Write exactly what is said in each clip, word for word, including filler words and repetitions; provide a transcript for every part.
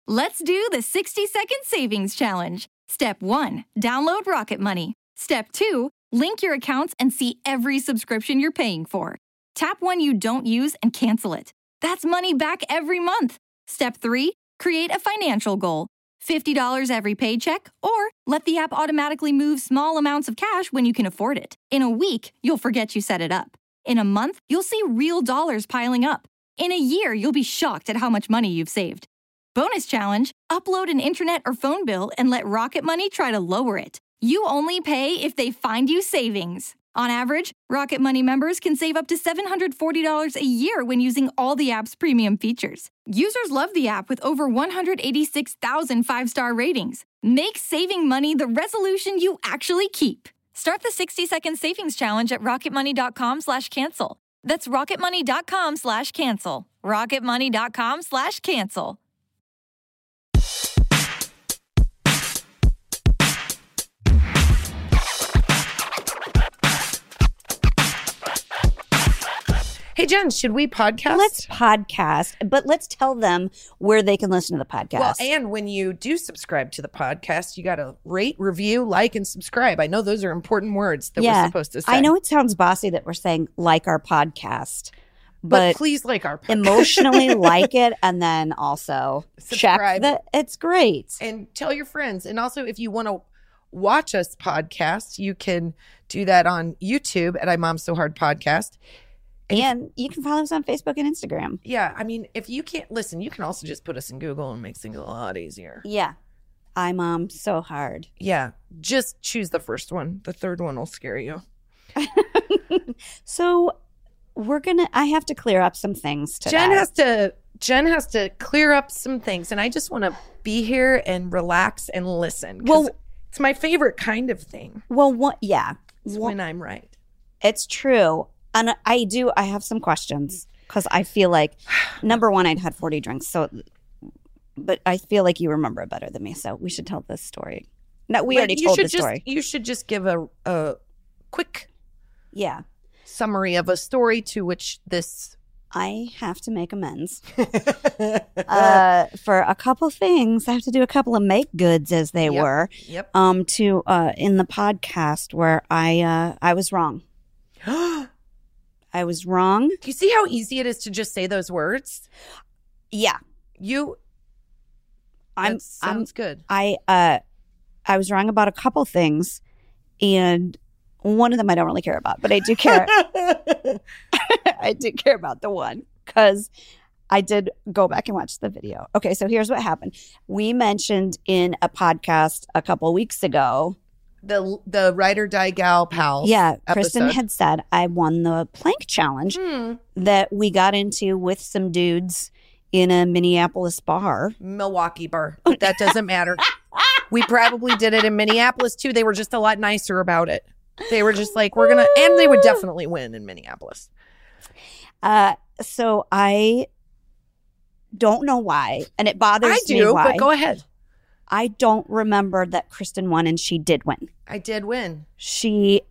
Let's do the sixty second savings challenge. Step one, download Rocket Money. Step two, link your accounts and see every subscription you're paying for. Tap one you don't use and cancel it. That's money back every month. Step three, create a financial goal. fifty dollars every paycheck, or let the app automatically move small amounts of cash when you can afford it. In a week, you'll forget you set it up. In a month, you'll see real dollars piling up. In a year, you'll be shocked at how much money you've saved. Bonus challenge, upload an internet or phone bill and let Rocket Money try to lower it. You only pay if they find you savings. On average, Rocket Money members can save up to seven hundred forty dollars a year when using all the app's premium features. Users love the app with over one hundred eighty-six thousand five-star ratings. Make saving money the resolution you actually keep. Start the sixty second savings challenge at rocketmoney.com slash cancel. That's rocketmoney.com slash cancel. rocketmoney.com slash cancel. Hey, Jen, should we podcast? Let's podcast, but let's tell them where they can listen to the podcast. Well, and when you do subscribe to the podcast, you got to rate, review, like, and subscribe. I know those are important words that yeah, we're supposed to say. I know it sounds bossy that we're saying like our podcast, but, but please like our podcast. Emotionally like it, and then also subscribe. Check that it's great. And tell your friends. And also, if you want to watch us podcast, you can do that on YouTube at I Mom So Hard Podcast. And you can follow us on Facebook and Instagram. Yeah. I mean, if you can't listen, you can also just put us in Google and make things a lot easier. Yeah. I Mom So Hard. Yeah. Just choose the first one. The third one will scare you. So we're going to, I have to clear up some things today. Jen has to, Jen has to clear up some things. And I just want to be here and relax and listen. Well, it's my favorite kind of thing. Well, what? Yeah. It's well, when I'm right. It's true. And I do, I have some questions because I feel like, number one, I'd had forty drinks. So, but I feel like you remember it better than me. So we should tell this story. No, we like already told the just, story. You should just give a, a quick yeah summary of a story to which this. I have to make amends uh, for a couple things. I have to do a couple of make goods, as they yep. were. Yep. Um. To uh, in the podcast where I uh, I was wrong. I was wrong. Do you see how easy it is to just say those words? Yeah. You. I'm. That sounds I'm, good. I. Uh. I was wrong about a couple things, and one of them I don't really care about, but I do care. I do care about the one because I did go back and watch the video. Okay, so here's what happened. We mentioned in a podcast a couple weeks ago. The the Ride or Die Gal Pals. Yeah, Kristen episode. had said I won the plank challenge hmm. that we got into with some dudes in a Minneapolis bar. Milwaukee bar. But that doesn't matter. We probably did it in Minneapolis too. They were just a lot nicer about it. They were just like, we're going to, and they would definitely win in Minneapolis. Uh, so I don't know why, and it bothers I do, me why. but go ahead. I don't remember that Kristen won, and she did win. I did win. She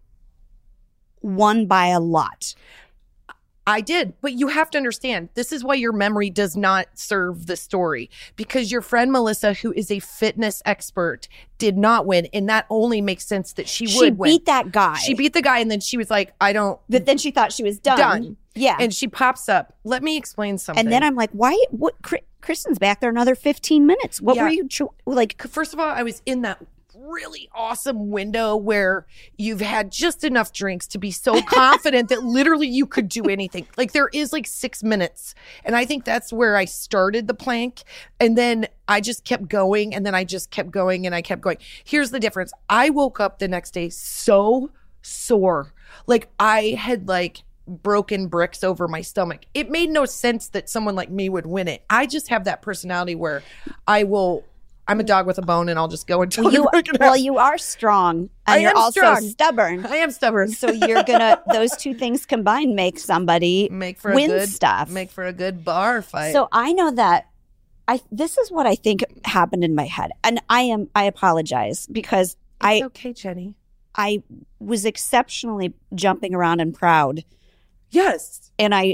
won by a lot. I did, but you have to understand, this is why your memory does not serve the story, because your friend Melissa, who is a fitness expert, did not win, and that only makes sense that she would she win. She beat that guy. She beat the guy, and then she was like, I don't... But then she thought she was done. Done. Yeah. And she pops up. Let me explain something. And then I'm like, why? What? Kristen's back there another fifteen minutes. What yeah. were you... Tr- like? First of all, I was in that really awesome window where you've had just enough drinks to be so confident that literally you could do anything. Like there is like six minutes. And I think that's where I started the plank. And then I just kept going and then I just kept going and I kept going. Here's the difference. I woke up the next day so sore. Like I had like broken bricks over my stomach. It made no sense that someone like me would win it. I just have that personality where I will... I'm a dog with a bone, and I'll just go until well, you, I break it well, out. you are strong, and I you're am also strong. stubborn. I am stubborn. So you're gonna those two things combined make somebody make for win a good, stuff. Make for a good bar fight. So I know that I. This is what I think happened in my head, and I am. I apologize because it's I. Okay, Jenny. I was exceptionally jumping around and proud. Yes, and I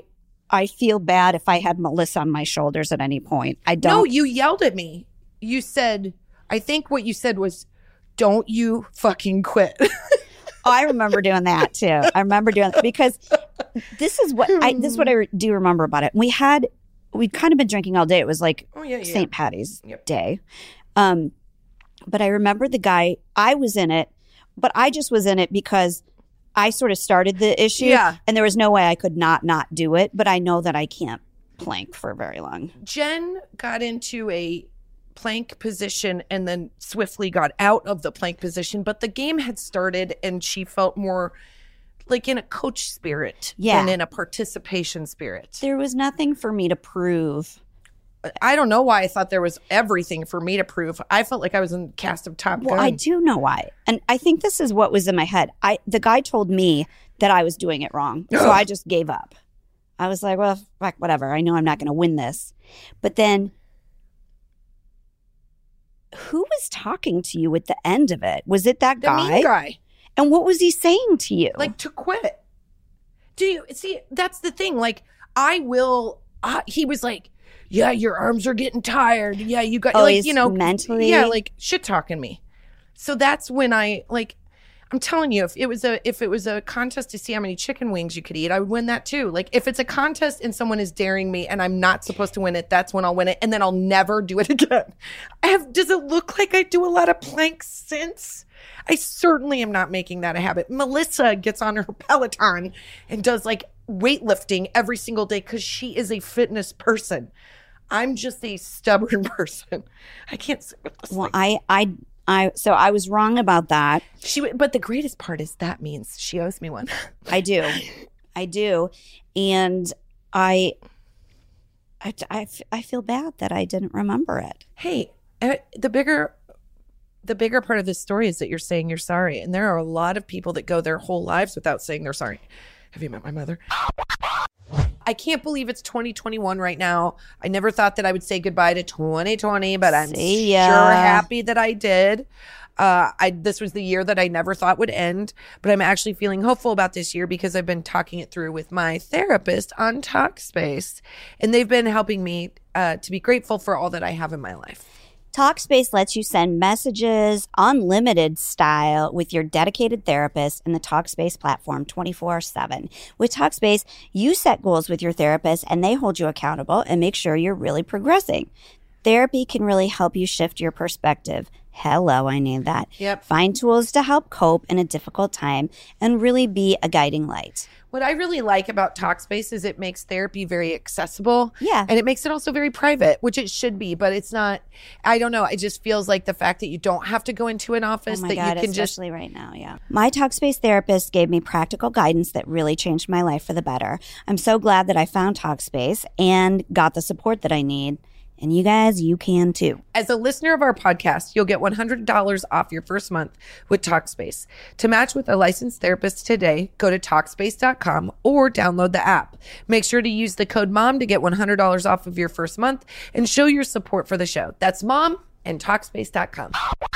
I feel bad if I had Melissa on my shoulders at any point. I don't. No, you yelled at me. You said, I think what you said was, don't you fucking quit. Oh, I remember doing that too. I remember doing that because this is what I this is what I do remember about it. We had we'd kind of been drinking all day. It was like oh, yeah, yeah. Saint Patty's yep. Day. Um, but I remember the guy, I was in it, but I just was in it because I sort of started the issue. Yeah. And there was no way I could not not do it. But I know that I can't plank for very long. Jen got into a plank position and then swiftly got out of the plank position, but the game had started and she felt more like in a coach spirit yeah. than in a participation spirit. There was nothing for me to prove. I don't know why I thought there was everything for me to prove. I felt like I was in the cast of Top Gun. Well, I do know why. And I think this is what was in my head. I the guy told me that I was doing it wrong. So I just gave up. I was like, well, fuck, whatever. I know I'm not going to win this. But then who was talking to you at the end of it? Was it that the guy? mean guy. And what was he saying to you? Like to quit. Do you see? That's the thing. Like I will. Uh, he was like, "Yeah, your arms are getting tired. Yeah, you got oh, like he's you know mentally. Yeah, like shit talking me." So that's when I like. I'm telling you, if it was a if it was a contest to see how many chicken wings you could eat, I would win that too. Like if it's a contest and someone is daring me and I'm not supposed to win it, that's when I'll win it, and then I'll never do it again. I have. Does it look like I do a lot of planks since? I certainly am not making that a habit. Melissa gets on her Peloton and does like weightlifting every single day because she is a fitness person. I'm just a stubborn person. I can't sit with this. Well, thing. I, I, I, so I was wrong about that. She, but the greatest part is that means she owes me one. I do, I do, and I, I, I, I feel bad that I didn't remember it. Hey, uh, the bigger. The bigger part of this story is that you're saying you're sorry. And there are a lot of people that go their whole lives without saying they're sorry. Have you met my mother? I can't believe it's twenty twenty-one right now. I never thought that I would say goodbye to twenty twenty, but I'm See sure ya. happy that I did. Uh, I this was the year that I never thought would end, but I'm actually feeling hopeful about this year because I've been talking it through with my therapist on Talkspace, and they've been helping me uh, to be grateful for all that I have in my life. Talkspace lets you send messages unlimited style with your dedicated therapist in the Talkspace platform twenty-four seven. With Talkspace, you set goals with your therapist and they hold you accountable and make sure you're really progressing. Therapy can really help you shift your perspective. Hello, I need that. Yep. Find tools to help cope in a difficult time and really be a guiding light. What I really like about Talkspace is it makes therapy very accessible. Yeah. And it makes it also very private, which it should be, but it's not. I don't know. It just feels like the fact that you don't have to go into an office, Oh my that God, you can just. especially right now, yeah. My Talkspace therapist gave me practical guidance that really changed my life for the better. I'm so glad that I found Talkspace and got the support that I need. And you guys, you can too. As a listener of our podcast, you'll get one hundred dollars off your first month with Talkspace. To match with a licensed therapist today, go to Talkspace dot com or download the app. Make sure to use the code MOM to get one hundred dollars off of your first month and show your support for the show. That's MOM and Talkspace dot com.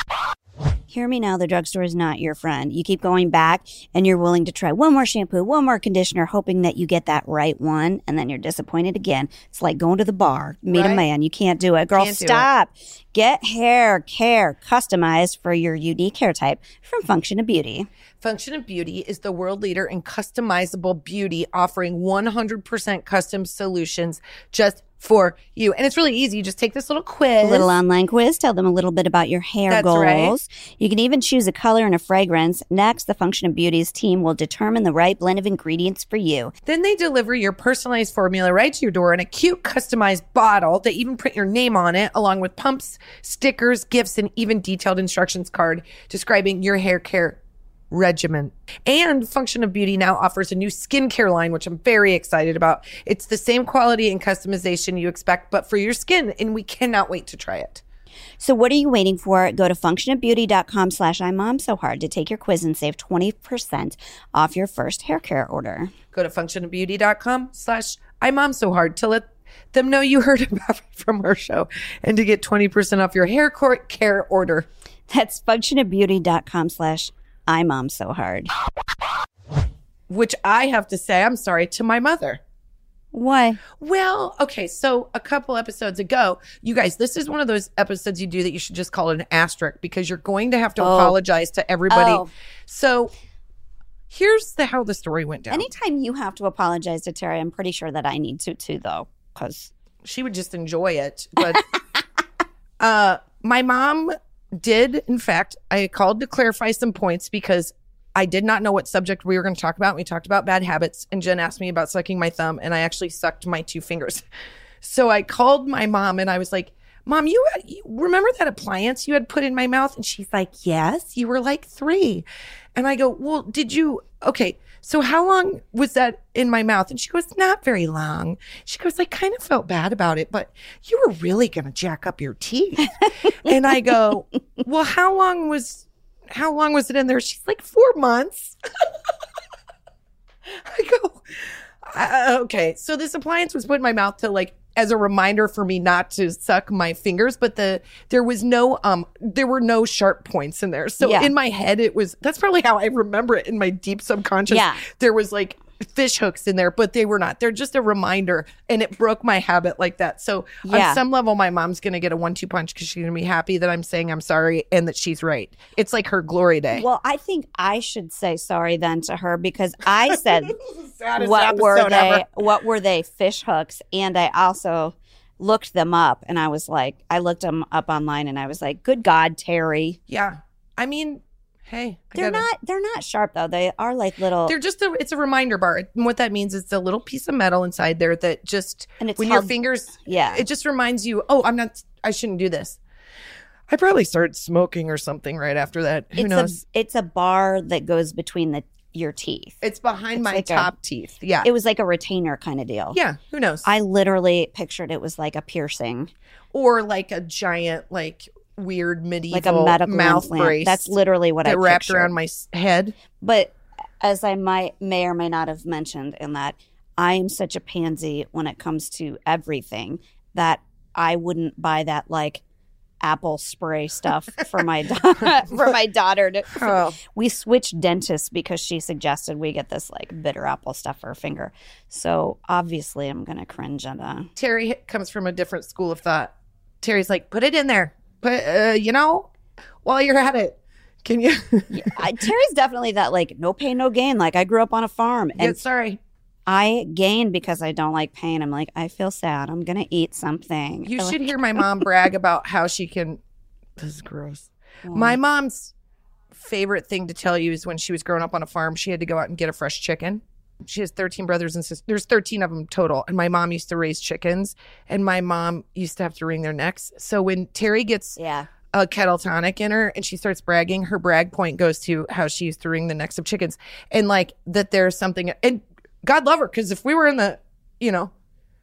Hear me now, the drugstore is not your friend. You keep going back and you're willing to try one more shampoo, one more conditioner, hoping that you get that right one, and then you're disappointed again. It's like going to the bar, meet Right. a man. You can't do it. Girl, Can't do stop. Get hair care customized for your unique hair type from Function of Beauty. Function of Beauty is the world leader in customizable beauty, offering one hundred percent custom solutions just for you. And it's really easy. You just take this little quiz. A little online quiz. Tell them a little bit about your hair That's goals. right. You can even choose a color and a fragrance. Next, the Function of Beauty's team will determine the right blend of ingredients for you. Then they deliver your personalized formula right to your door in a cute customized bottle. They even print your name on it, along with pumps, stickers, gifts, and even detailed instructions card describing your hair care regimen. And Function of Beauty now offers a new skincare line, which I'm very excited about. It's the same quality and customization you expect, but for your skin, and we cannot wait to try it. So what are you waiting for? Go to functionofbeauty.com slash I'm mom so hard to take your quiz and save twenty percent off your first hair care order. Go to functionofbeauty.com slash I'm mom so hard to let them know you heard about it from our show and to get twenty percent off your hair care order. That's functionofbeauty.com slash I'm mom so hard. Which I have to say, I'm sorry, to my mother. Why? Well, okay, so a couple episodes ago, you guys, this is one of those episodes you do that you should just call it an asterisk because you're going to have to Oh. apologize to everybody. Oh. So here's the how the story went down. Anytime you have to apologize to Terry, I'm pretty sure that I need to too, though, because She would just enjoy it. But uh, my mom did, in fact, I called to clarify some points because I did not know what subject we were going to talk about. We talked about bad habits, and Jen asked me about sucking my thumb, and I actually sucked my two fingers. So I called my mom, and I was like, Mom, you, had, you remember that appliance you had put in my mouth? And she's like, yes, you were like three. And I go, well, did you, okay, so how long was that in my mouth? And she goes, not very long. She goes, I kind of felt bad about it, but you were really going to jack up your teeth. And I go, well, how long was, how long was it in there? She's like, four months. I go, uh, okay. So this appliance was put in my mouth to like, as a reminder for me not to suck my fingers, but the there was no um there were no sharp points in there. So Yeah. in my head it was that's probably how I remember it in my deep subconscious. Yeah. There was like fish hooks in there, but they were not. They're just a reminder, and it broke my habit like that. So Yeah. on some level my mom's going to get a one two punch cuz she's going to be happy that I'm saying I'm sorry and that she's right. It's like her glory day. well, I think I should say sorry then to her because I said Saddest what were episode they? ever. What were they? Fish hooks, and I also looked them up, and I was like, I looked them up online, and I was like, good God, Terry. Yeah. I mean, hey, I They're gotta- not. They're not sharp though. They are like little. They're just a, it's a reminder bar. And what that means is it's a little piece of metal inside there that just, And it's when held- your fingers, Yeah. it just reminds you, oh, I'm not, I shouldn't do this. I probably started smoking or something right after that. Who it's knows? a. It's a bar that goes between the your teeth. it's behind it's my like a- top teeth. Yeah. It was like a retainer kind of deal. yeah. Who knows? I literally pictured it was like a piercing, or like a giant, like weird medieval like a medical mouth implant. brace. That's literally what I that wrapped pictured. around my s- head. But as I might may or may not have mentioned in that, I am such a pansy when it comes to everything that I wouldn't buy that like apple spray stuff for my da- for my daughter. To, Oh. We switched dentists because she suggested we get this like bitter apple stuff for her finger. So obviously, I'm gonna cringe at a. Terry comes from a different school of thought. Terry's like, put it in there. Put, uh, you know, while you're at it, can you? Yeah, I, Terry's definitely that like no pain, no gain. Like I grew up on a farm, Yeah, and sorry. I gain because I don't like pain. I'm like, I feel sad. I'm gonna eat something. You I like- should hear my mom brag about how she can. This is gross. My mom's favorite thing to tell you is when she was growing up on a farm, she had to go out and get a fresh chicken. She has thirteen brothers and sisters. There's thirteen of them total. And my mom used to raise chickens, and my mom used to have to wring their necks. So when Terry gets Yeah. a kettle tonic in her and she starts bragging, her brag point goes to how she used to wring the necks of chickens. And like that there's something, and God love her, because if we were in the, you know,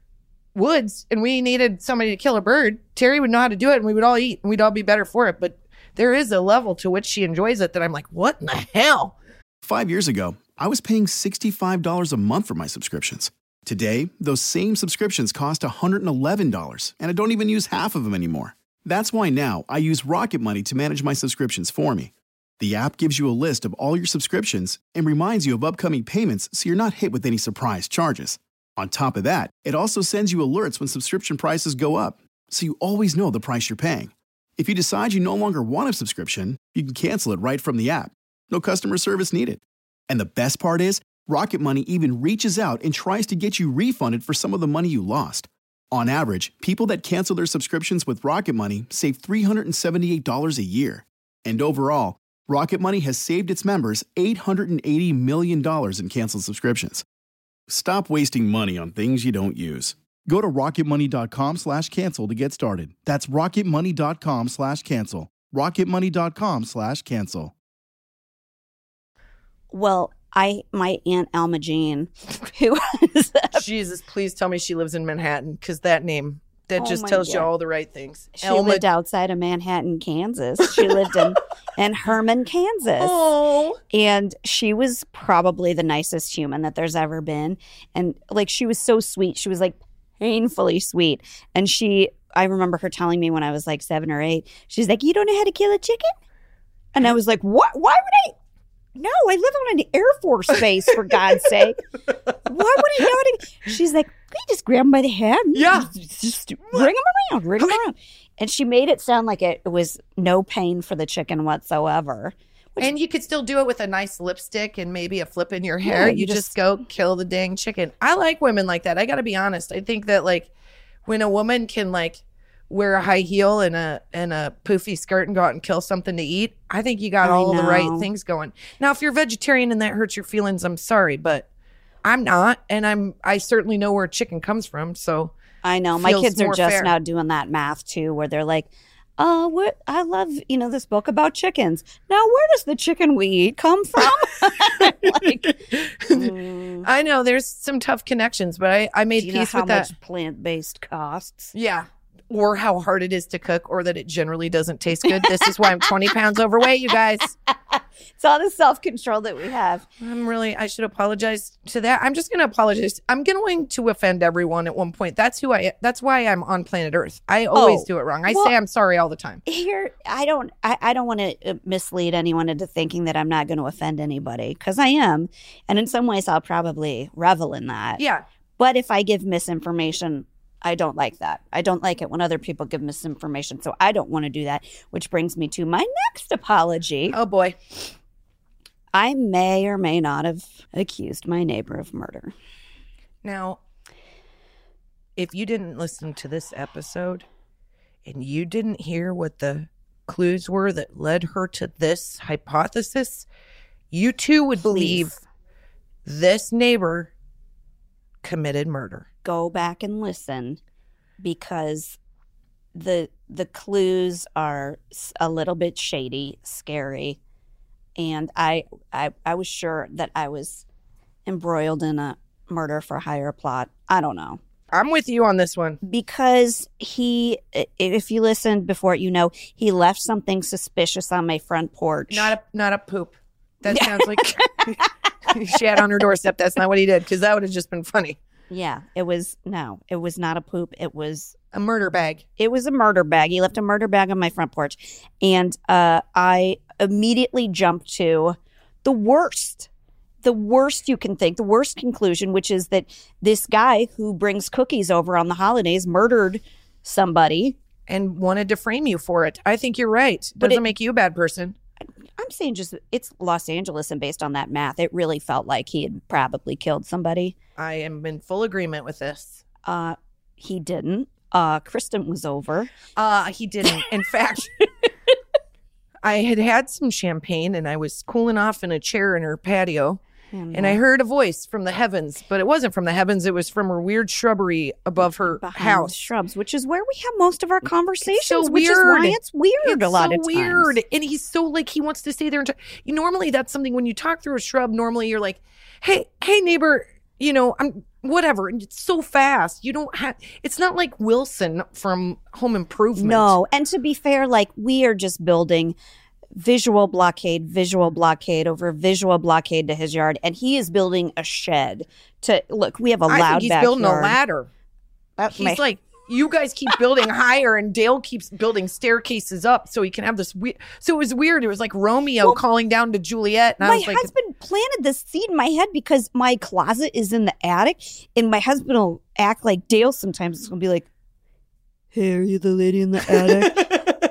woods and we needed somebody to kill a bird, Terry would know how to do it and we would all eat and we'd all be better for it. But there is a level to which she enjoys it that I'm like, what in the hell? Five years ago, I was paying sixty-five dollars a month for my subscriptions. Today, those same subscriptions cost one hundred eleven dollars, and I don't even use half of them anymore. That's why now I use Rocket Money to manage my subscriptions for me. The app gives you a list of all your subscriptions and reminds you of upcoming payments so you're not hit with any surprise charges. On top of that, it also sends you alerts when subscription prices go up, so you always know the price you're paying. If you decide you no longer want a subscription, you can cancel it right from the app. No customer service needed. And the best part is, Rocket Money even reaches out and tries to get you refunded for some of the money you lost. On average, people that cancel their subscriptions with Rocket Money save three hundred seventy-eight dollars a year. And overall, Rocket Money has saved its members eight hundred eighty million dollars in canceled subscriptions. Stop wasting money on things you don't use. Go to rocketmoney.com slash cancel to get started. That's rocketmoney.com slash cancel. rocketmoney.com slash cancel. Well, I my Aunt Alma Jean, who was Jesus, please tell me she lives in Manhattan, because that name, that Oh just my tells you God. all the right things. she Elma- lived outside of Manhattan, Kansas. She lived in in Herman, Kansas. Oh. And she was probably the nicest human that there's ever been. And like, she was so sweet. She was like painfully sweet. And she, I remember her telling me when I was like seven or eight, she's like, you don't know how to kill a chicken? And I was like, what? Why would I? No, I live on an Air Force base, for God's sake. Why would I know how to? She's like, we just grab them by the head. And Yeah. Just, just ring them around, ring them around. And she made it sound like it was no pain for the chicken whatsoever. And you could still do it with a nice lipstick and maybe a flip in your hair. Yeah, you you just, just- go kill the dang chicken. I like women like that. I got to be honest. I think that like when a woman can like wear a high heel and a and a poofy skirt and go out and kill something to eat, I think you got I all the right know. things going. Now, if you're vegetarian and that hurts your feelings, I'm sorry, but I'm not, and I'm I certainly know where chicken comes from. So I know. My feels kids are more just fair. now doing that math too, where they're like, oh, what? I love, you know, this book about chickens. Now, where does the chicken we eat come from? Like, mm, I know there's some tough connections, but I I made do you know peace how with that. much plant-based costs? Yeah. Or how hard it is to cook, or that it generally doesn't taste good. This is why I'm twenty pounds overweight, you guys. It's all the self-control that we have. I'm really, I should apologize to that. I'm just going to apologize. I'm going to offend everyone at one point. That's who I, that's why I'm on planet Earth. I always Oh, do it wrong. I well- say I'm sorry all the time. Here, I don't, I, I don't want to mislead anyone into thinking that I'm not going to offend anybody, because I am, and in some ways, I'll probably revel in that. Yeah. But if I give misinformation, I don't like that. I don't like it when other people give misinformation, so I don't want to do that. Which brings me to my next apology. Oh boy. I may or may not have accused my neighbor of murder. Now, if you didn't listen to this episode and you didn't hear what the clues were that led her to this hypothesis, you too would believe Please. this neighbor committed murder. Go back and listen, because the the clues are s- a little bit shady, scary, and I I I was sure that I was embroiled in a murder for hire plot. I don't know. I'm with you on this one. Because he, i- if you listened before, you know, he left something suspicious on my front porch. Not a not a poop. That sounds like she had on her doorstep. That's not what he did, because that would have just been funny. Yeah, it was, no, it was not a poop. It was, A murder bag. it was a murder bag. He left a murder bag on my front porch. And uh, I immediately jumped to the worst, the worst you can think, the worst conclusion, which is that this guy who brings cookies over on the holidays murdered somebody. And wanted to frame you for it. I think you're right. But Doesn't it- make you a bad person. I'm saying just, it's Los Angeles, and based on that math, it really felt like he had probably killed somebody. I am in full agreement with this. Uh, he didn't. Uh, Kristen was over. Uh, he didn't. In fact, I had had some champagne and I was cooling off in a chair in her patio. And I heard a voice from the heavens, but it wasn't from the heavens. It was from her weird shrubbery above her behind house. shrubs, which is where we have most of our conversations, so which is weird. why it's weird It's a lot so of times. weird. And he's so like, he wants to stay there. And talk. You, normally that's something when you talk through a shrub, normally you're like, hey, hey neighbor, you know, I'm whatever. And it's so fast. You don't have, it's not like Wilson from Home Improvement. No, and to be fair, like we are just building visual blockade, visual blockade over visual blockade to his yard, and he is building a shed to look. We have a I loud think he's backyard. building a ladder. Uh, He's my- like, you guys keep building higher, and Dale keeps building staircases up so he can have this weird. So it was weird. It was like Romeo Well, calling down to Juliet, and I my was like, husband planted this seed in my head because my closet is in the attic, and my husband will act like Dale sometimes. It's gonna be like, "Hey, are you the lady in the attic?"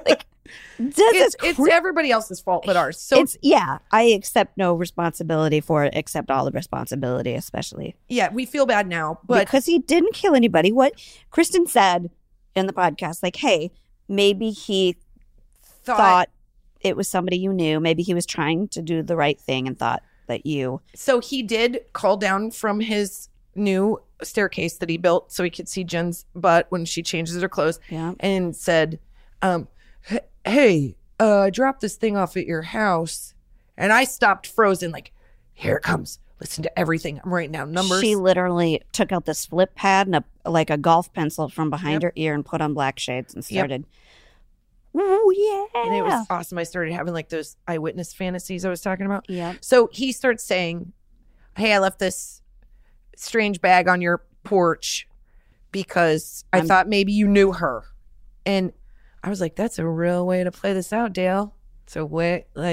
This it's, is it's cra- everybody else's fault but ours. So it's yeah. I accept no responsibility for it, except all the responsibility, especially yeah, we feel bad now, but because he didn't kill anybody. What Kristen said in the podcast, like, "Hey, maybe he thought, thought it was somebody you knew. Maybe he was trying to do the right thing and thought that you." so. He did call down from his new staircase that he built so he could see Jen's butt when she changes her clothes, Yeah. and said, um, "H- "Hey, uh, I dropped this thing off at your house," and I stopped frozen, like, "Here it comes." Listen to everything. I'm writing down numbers. She literally took out this flip pad and a, like a golf pencil from behind her ear and put on black shades and Yep. started. Ooh, yeah. And it was awesome. I started having like those eyewitness fantasies I was talking about. Yeah. So he starts saying, "Hey, I left this strange bag on your porch because I I'm- thought maybe you knew her." And I was like, that's a real way to play this out, Dale. It's a way, like,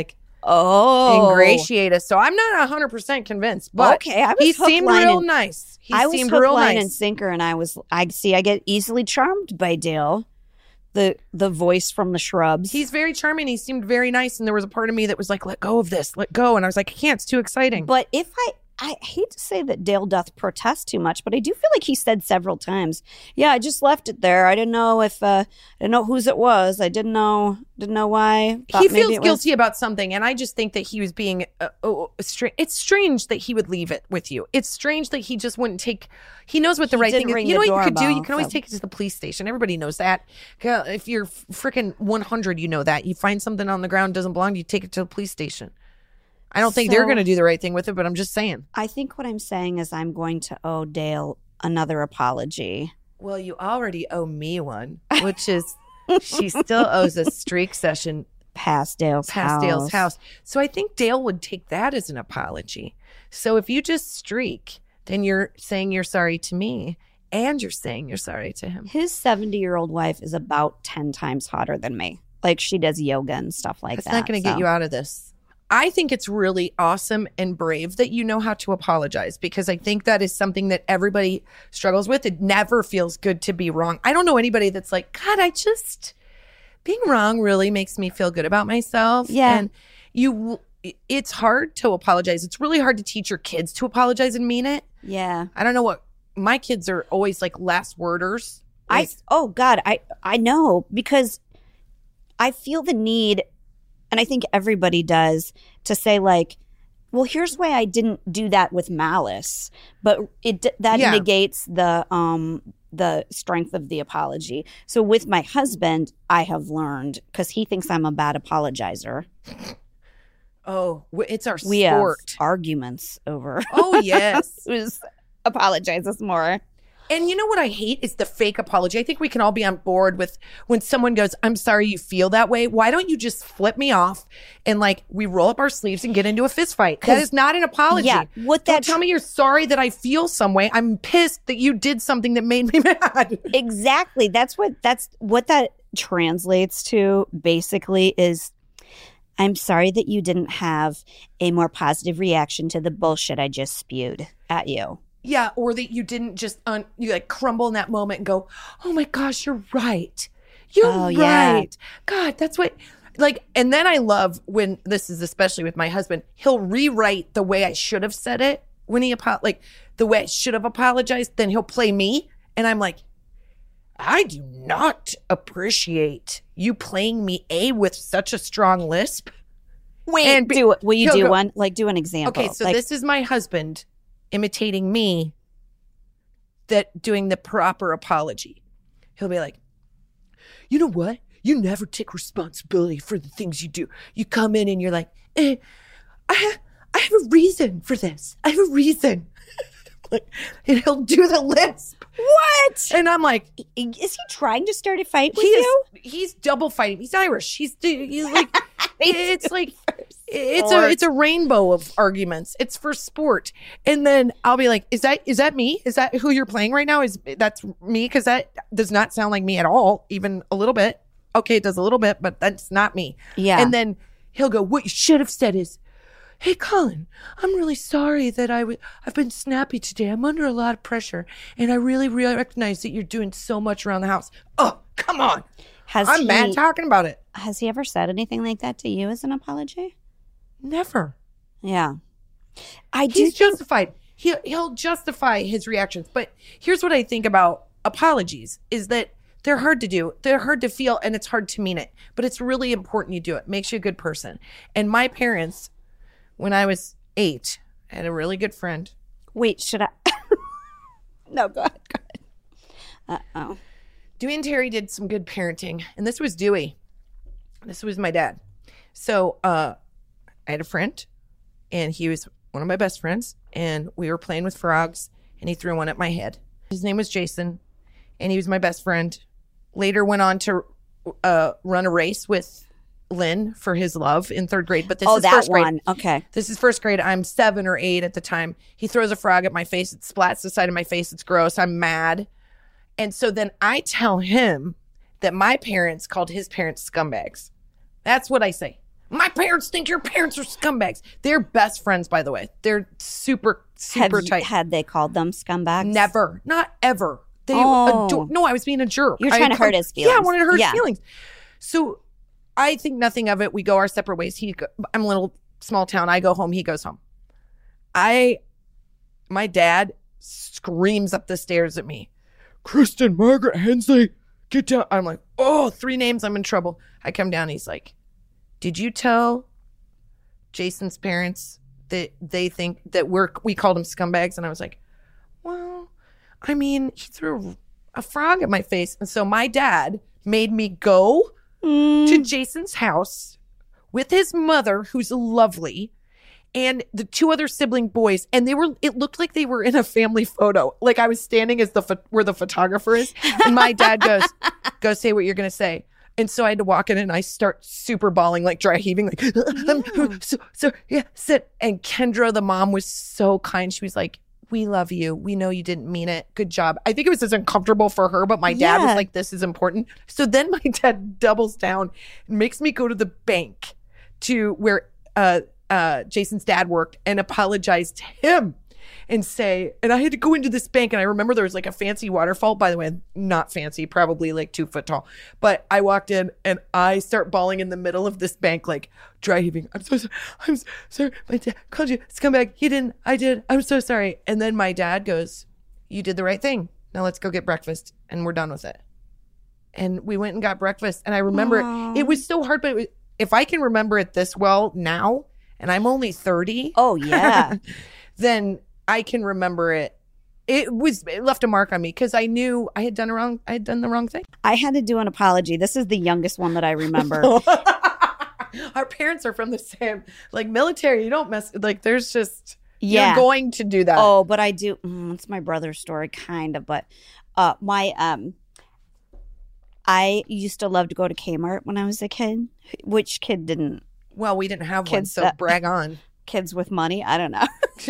Oh. ingratiate us. So I'm not one hundred percent convinced, but Okay, I was he hook, seemed line, real and- nice. He I was seemed hook, real line, nice. and sinker, and I was. I see. I get easily charmed by Dale, the the voice from the Shrubs. He's very charming. He seemed very nice. And there was a part of me that was like, let go of this, let go. And I was like, I can't, it's too exciting. But if I, I hate to say that Dale doth protest too much, but I do feel like he said several times, yeah, I just left it there. I didn't know if, uh, I didn't know whose it was. I didn't know, didn't know why. Thought He maybe feels it was- guilty about something. And I just think that he was being, uh, oh, stra- it's strange that he would leave it with you. It's strange that he just wouldn't take, he knows what the He right didn't thing is. ring You know the what you could do? You doorbell, can always so- take it to the police station. Everybody knows that. Uh, If you're freaking one hundred, you know that. You find something on the ground doesn't belong to you, you take it to the police station. I don't think they're So- going to do the right thing with it, but I'm just saying. I think what I'm saying is I'm going to owe Dale another apology. Well, you already owe me one, which is she still owes a streak session Past Dale's past house. Dale's house. So I think Dale would take that as an apology. So if you just streak, then you're saying you're sorry to me and you're saying you're sorry to him. His seventy-year-old wife is about ten times hotter than me. Like, she does yoga and stuff like That's that. not going to so. get you out of this. I think it's really awesome and brave that you know how to apologize, because I think that is something that everybody struggles with. It never feels good to be wrong. I don't know anybody that's like, God, I just, being wrong really makes me feel good about myself. Yeah. And you, it's hard to apologize. It's really hard to teach your kids to apologize and mean it. Yeah. I don't know what, my kids are always like last worders. I Like, oh God, I I know, because I feel the need, and I think everybody does, to say like, well, here's why I didn't do that with malice, but it that Yeah. negates the um the strength of the apology. So with my husband, I have learned, because he thinks I'm a bad apologizer. oh, w- it's our We have sport. arguments over Oh, yes. who's apologizes more. And you know what I hate is the fake apology. I think we can all be on board with when someone goes, I'm sorry you feel that way. Why don't you just flip me off and like we roll up our sleeves and get into a fist fight? That is not an apology. Yeah, what Don't that tell me you're sorry that I feel some way. I'm pissed that you did something that made me mad. Exactly. That's what that's what that translates to basically is, I'm sorry that you didn't have a more positive reaction to the bullshit I just spewed at you. Yeah, or that you didn't just un- you like crumble in that moment and go, "Oh my gosh, you're right. You're Oh, right." yeah. God, that's what like and then I love when this is especially with my husband, he'll rewrite the way I should have said it when he apo- like the way I should have apologized, then he'll play me and I'm like, I do not appreciate you playing me A with such a strong lisp. Wait, And be- do it. Will you he'll do go- one? Like, do an example. Okay, so Like, this is my husband imitating me that doing the proper apology. He'll be like, you know what? You never take responsibility for the things you do. You come in and you're like, eh, I, ha- I have a reason for this. I have a reason. Like, and he'll do the lisp. what? And I'm like, Is he trying to start a fight with he is, you? he's double fighting. He's Irish. He's, he's like, it's like, it's a sport. it's a rainbow of arguments. It's for sport. And then I'll be like, is that is that me? Is that who you're playing right now? Is that's me? Because that does not sound like me at all, even a little bit. Okay, it does a little bit, but that's not me. Yeah. And then he'll go, what you should have said is, hey, Colin, I'm really sorry that I w- I've been snappy today. I'm under a lot of pressure, and I really, really recognize that you're doing so much around the house. Oh, come on. Has I'm he, mad talking about it. Has he ever said anything like that to you as an apology? Never. Yeah. I do He's justified. He'll, he'll justify his reactions. But here's what I think about apologies is that they're hard to do. They're hard to feel, and it's hard to mean it. But it's really important you do it. Makes you a good person. And my parents, when I was eight, I had a really good friend. Wait, should I? No, go ahead. Go ahead. Uh-oh. Dewey and Terry did some good parenting. And this was Dewey. This was my dad. So uh, I had a friend, and he was one of my best friends. And we were playing with frogs, and he threw one at my head. His name was Jason, and he was my best friend. Later went on to uh, run a race with Lynn for his love in third grade. But this Oh, is that first grade. one. Okay. This is first grade. I'm seven or eight at the time. He throws a frog at my face. It splats the side of my face. It's gross. I'm mad. And so then I tell him that my parents called his parents scumbags. That's what I say. My parents think your parents are scumbags. They're best friends, by the way. They're super, super Have you- tight. Had they called them scumbags? Never. Not ever. They Oh. adore. No, I was being a jerk. You're trying I, to hurt his feelings. Yeah, I wanted to hurt Yeah. his feelings. So I think nothing of it. We go our separate ways. He, go, I'm a little small town. I go home. He goes home. I, my dad screams up the stairs at me, Kristen, Margaret, Hensley, get down. I'm like, oh, three names. I'm in trouble. I come down. He's like, did you tell Jason's parents that they think that we're, we called them scumbags? And I was like, well, I mean, he threw a frog at my face. And so my dad made me go Mm. to Jason's house with his mother, who's lovely, and the two other sibling boys. And they were, it looked like they were in a family photo. Like I was standing as the, pho- where the photographer is. And my dad goes, go say what you're going to say. And so I had to walk in and I start super bawling, like dry heaving, like, um, so, so, yeah, sit. And Kendra, the mom, was so kind. She was like, we love you. We know you didn't mean it. Good job. I think it was just uncomfortable for her, but my dad Yeah. was like, this is important. So then my dad doubles down and makes me go to the bank to where uh, uh, Jason's dad worked and apologize to him and say, and I had to go into this bank. And I remember there was like a fancy waterfall, by the way, not fancy, probably like two foot tall. But I walked in and I start bawling in the middle of this bank, like dry heaving. I'm so sorry. I'm so sorry. My dad called you scumbag. He didn't. I did. I'm so sorry. And then my dad goes, you did the right thing. Now let's go get breakfast. And we're done with it. And we went and got breakfast. And I remember it, it was so hard, but it was, if I can remember it this well now, and I'm only thirty. Oh, yeah. Then I can remember it. It was it left a mark on me because I knew I had done a wrong. I had done the wrong thing. I had to do an apology. This is the youngest one that I remember. Our parents are from the same like military. You don't mess like. There's just Yeah. you're going to do that. Oh, but I do. Mm, it's my brother's story, kind of. But uh, my um, I used to love to go to Kmart when I was a kid. Which kid didn't? Well, we didn't have one, Kids so that- brag on. Kids with money? I don't know.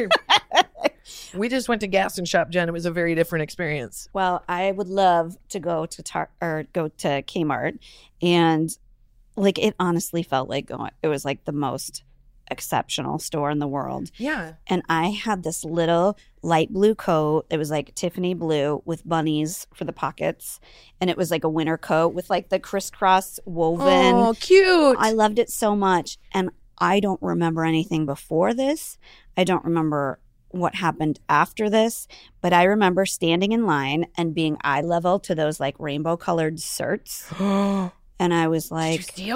We just went to Gas and Shop, Jen. It was a very different experience. Well, I would love to go to tar- or go to Kmart, and like it honestly felt like going. It was like the most exceptional store in the world. Yeah. And I had this little light blue coat. It was like Tiffany blue with bunnies for the pockets, and it was like a winter coat with like the crisscross woven. Oh, cute. I loved it so much, and I don't remember anything before this. I don't remember what happened after this, but I remember standing in line and being eye level to those like rainbow colored certs. And I was Did like, you steal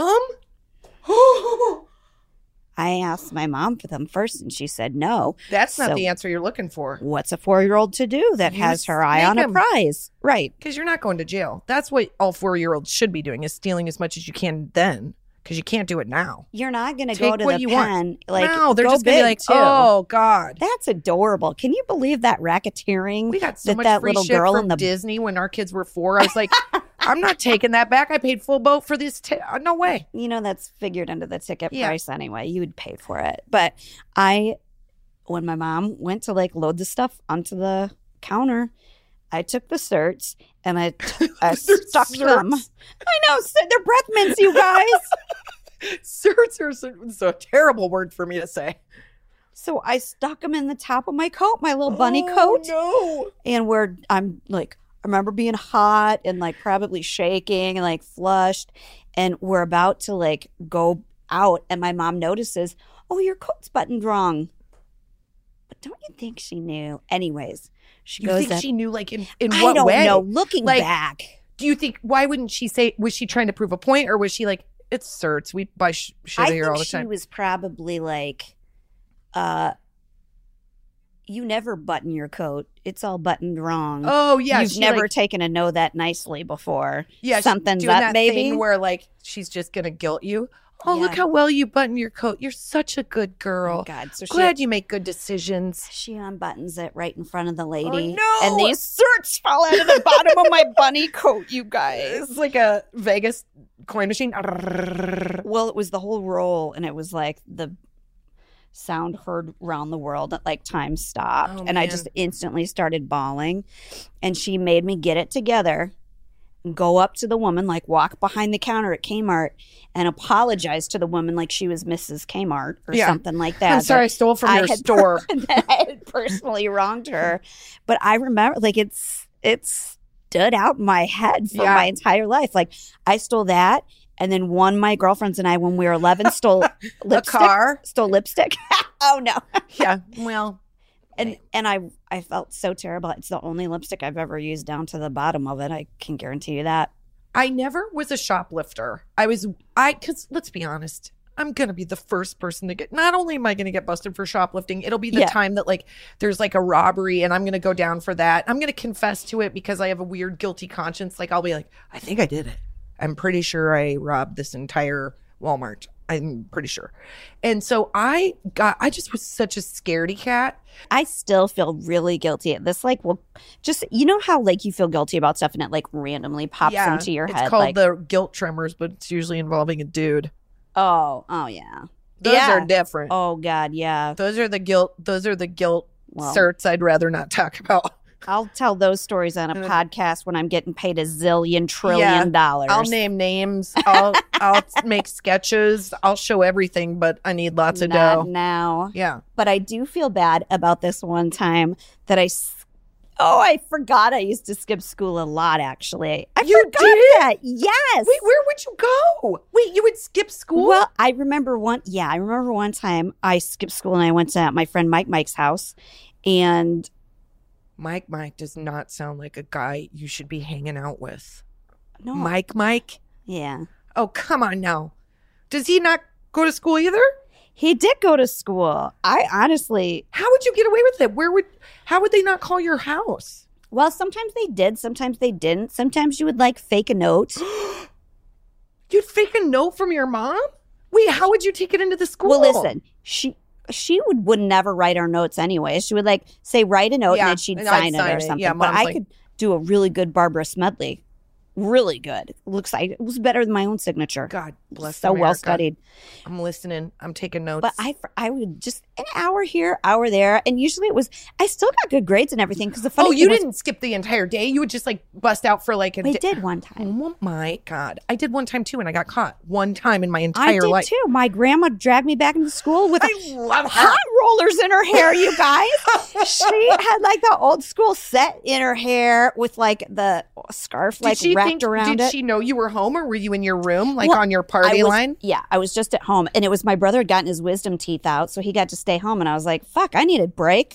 them? I asked my mom for them first, and she said no. That's not So- the answer you're looking for. What's a four year old to do that You has her eye make on a 'em. prize? Right. Because you're not going to jail. That's what all four-year-olds should be doing, is stealing as much as you can then. Because you can't do it now. You're not going to Take go to what the you want. pen. Like, no, they're go just going to be big, like, too. oh, God. That's adorable. Can you believe that racketeering? We got so that much that free little shit girl from in the Disney when our kids were four. I was like, I'm not taking that back. I paid full boat for this. T- uh, no way. You know, that's figured into the ticket Yeah. price anyway. You would pay for it. But I, when my mom went to like load the stuff onto the counter, I took the certs and I, t- I They're stuck them. certs. I know. so- They're breath mints, you guys. Certs are so, it's a terrible word for me to say. So I stuck them in the top of my coat, my little bunny Oh, coat. No. And where I'm like, I remember being hot and like probably shaking and like flushed. And we're about to like go out. And my mom notices, oh, your coat's buttoned wrong. But don't you think she knew? Anyways, she You goes, think up- she knew, like, in, in I what don't way? know. Looking Like, back. Do you think, why wouldn't she say, was she trying to prove a point, or was she like, it's certs. We buy sh- shit I here think all the she time. was probably like, uh, you never button your coat. It's all buttoned wrong. Oh, yeah. You've she, never like, taken a know that nicely before. yeah, she- Something's doing up, that maybe. thing where, like, she's just going to guilt you. Oh, look Yeah. how well you button your coat. You're such a good girl. Oh, God. So she, Glad you make good decisions. she unbuttons it right in front of the lady. no! And these certs fall out of the bottom of my bunny coat, you guys. It's like a Vegas coin machine. Well, it was the whole roll, and it was like the sound heard around the world at like time stopped. Oh, and I man. just instantly started bawling. And she made me get it together, go up to the woman, like walk behind the counter at Kmart and apologize to the woman like she was Missus Kmart or Yeah. something like that. I'm sorry that I stole from I your had store. that I had personally wronged her. But I remember, like, it's it stood out in my head for Yeah. my entire life. Like, I stole that. And then one of my girlfriends and I, when we were eleven, stole lipstick. A car. Stole lipstick. Oh, no. Yeah. Well, And and I I felt so terrible. It's the only lipstick I've ever used down to the bottom of it. I can guarantee you that. I never was a shoplifter. I was, I, because let's be honest, I'm going to be the first person to get, not only am I going to get busted for shoplifting, it'll be the Yeah. time that like there's like a robbery and I'm going to go down for that. I'm going to confess to it because I have a weird guilty conscience. Like I'll be like, I think I did it. I'm pretty sure I robbed this entire Walmart. I'm pretty sure. And so I got, I just was such a scaredy cat. I still feel really guilty at this. Like, well, just, you know how like you feel guilty about stuff and it like randomly pops Yeah, into your it's head. called like, the guilt tremors, but it's usually involving a dude. oh, oh yeah. Those yeah. are different. Oh God, yeah. Those are the guilt. Those are the guilt Well. certs I'd rather not talk about. I'll tell those stories on a Uh, podcast when I'm getting paid a zillion trillion Yeah, dollars. I'll name names. I'll I'll make sketches. I'll show everything, but I need lots of Not dough. now. Yeah. But I do feel bad about this one time that I. s- Oh, I forgot I used to skip school a lot. Actually, I You forgot did? that. Yes. Wait, where would you go? Wait, you would skip school? Well, I remember one. Yeah, I remember one time I skipped school and I went to my friend Mike Mike's house, and Mike Mike does not sound like a guy you should be hanging out with. no, Mike Mike? yeah, Oh, come on now. Does he not go to school either? he did go to school. I honestly, How would you get away with it? Where would how would they not call your house? well, sometimes they did, sometimes they didn't. Sometimes you would like fake a note. You'd fake a note from your mom? Wait, how would you take it into the school? Well, listen, she she would would never write our notes anyway. She would like say write a note Yeah, and then she'd and I'd sign it sign or it. something. Yeah, but Mom's I like- could do a really good Barbara Smedley. Really good. Looks like it was better than my own signature. God bless so well America. studied. I'm listening. I'm taking notes. But I, I would just an hour here, hour there, and usually it was. I still got good grades and everything because the funny oh, thing you was, didn't skip the entire day. You would just like bust out for like a I day. did one time. Oh my God. I did one time too, and I got caught one time in my I entire did life. too. My grandma dragged me back into school with I love her. hot rollers in her hair. You guys, she had like the old school set in her hair with like the scarf like Did she wrapped think, around did it. she know you were home, or were you in your room, like Well, on your I party was- line? Yeah, I was just at home, and it was my brother had gotten his wisdom teeth out, so he got to stay home, and I was like, "Fuck, I need a break."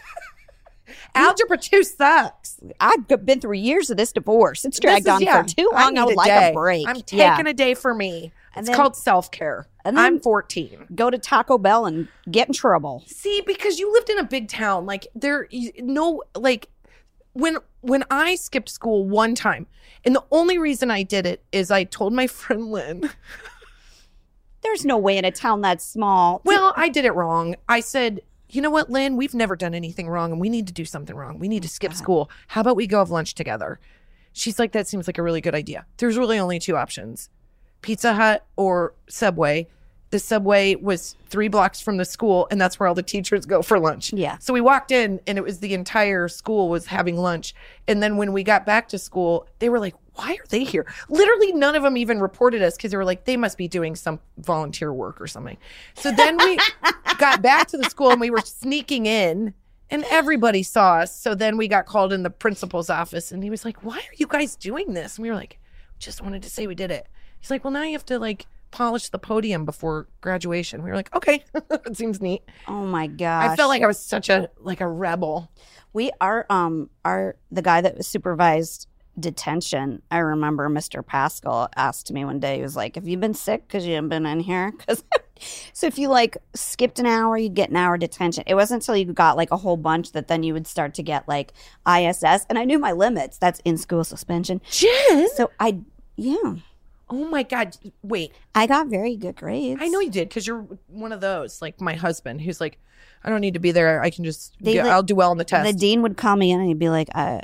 Algebra two sucks. I've g- been through years of this divorce. It's dragged This is- on yeah, for too I long. I, need would like day. a break. I'm taking Yeah. a day for me. And It's then- called self-care. and then- I'm fourteen. Go to Taco Bell and get in trouble. See, because you lived in a big town, like there, you- no, like when when I skipped school one time, and the only reason I did it is I told my friend Lynn. There's no way in a town that small. Well, I did it wrong. I said, you know what, Lynn, we've never done anything wrong, and we need to do something wrong. We need to skip school. How about we go have lunch together? She's like, that seems like a really good idea. There's really only two options: Pizza Hut or Subway. The Subway was three blocks from the school, and that's where all the teachers go for lunch. Yeah. So we walked in, and it was the entire school was having lunch. And then when we got back to school, they were like, why are they here? Literally none of them even reported us because they were like, they must be doing some volunteer work or something. So then we got back to the school, and we were sneaking in, and everybody saw us. So then we got called in the principal's office, and he was like, why are you guys doing this? And we were like, just wanted to say we did it. He's like, well, now you have to like polish the podium before graduation. We were like, okay, it seems neat. Oh my gosh. I felt like I was such a like a rebel. we are um our the guy that supervised detention. I remember Mister Pascal asked me one day. He was like, "Have you been sick because you haven't been in here?" Because so if you like skipped an hour, you'd get an hour detention. It wasn't until you got like a whole bunch that then you would start to get like I S S. And I knew my limits. That's in school suspension. Jen? So I yeah, Oh my God. Wait, I got very good grades. I know you did because you're one of those, like my husband, who's like, I don't need to be there. I can just, They get, let- I'll do well on the test. The dean would call me in and he'd be like, uh,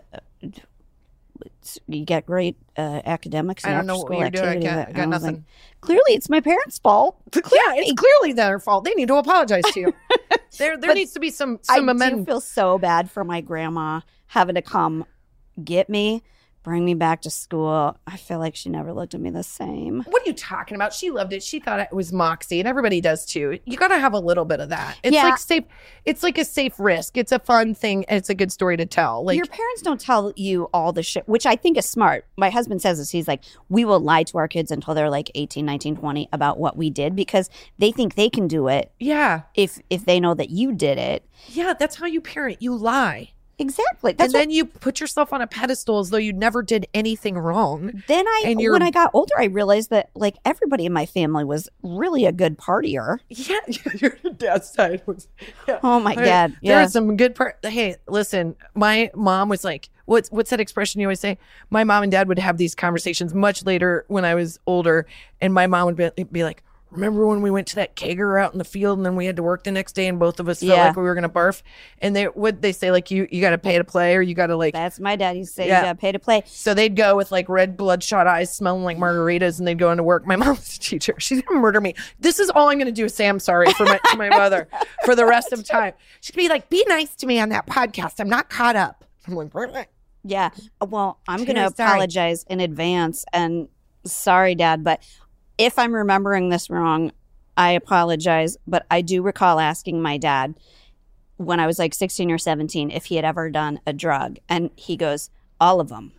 "You get great uh, academics and I don't know after-school what you're doing. I activities." got, I And got was nothing. like, clearly, it's my parents' fault. yeah, it's clearly their fault. They need to apologize to you. there there But needs to be some, I some do amendment. feel so bad for my grandma having to come get me bring me back to school. I feel like she never looked at me the same. What are you talking about? She loved it. She thought it was moxie, and everybody does too. You got to have a little bit of that. It's Yeah. like safe. It's like a safe risk. It's a fun thing. And it's a good story to tell. Like Your parents don't tell you all the shit, which I think is smart. My husband says this. He's like, we will lie to our kids until they're like eighteen, nineteen, twenty about what we did because they think they can do it yeah, if if they know that you did it. yeah. That's how you parent. You lie, Exactly. That's and what, then you put yourself on a pedestal as though you never did anything wrong. then I and you're- when I got older, I realized that like everybody in my family was really a good partier. Yeah, your dad's side was. Yeah. Oh my Hey, God. There Yeah. was some good part. Hey, listen, my mom was like, what's what's that expression you always say? My mom and dad would have these conversations much later when I was older, and my mom would be, be like, remember when we went to that kegger out in the field and then we had to work the next day and both of us felt Yeah. like we were gonna barf? And they would they say like you you got to pay to play or you got to like. That's my dad. He say Yeah. you gotta pay to play. So they'd go with like red bloodshot eyes, smelling like margaritas, and they'd go into work. My mom was a teacher. She's gonna murder me. This is all I'm gonna do is say I'm sorry for my to my mother for the rest of time. She'd be like, "Be nice to me on that podcast. I'm not caught up." I'm like, "What?" Yeah. Well, I'm Very going to sorry. apologize in advance. And sorry, Dad, but if I'm remembering this wrong, I apologize. But I do recall asking my dad when I was like sixteen or seventeen if he had ever done a drug. And he goes, all of them.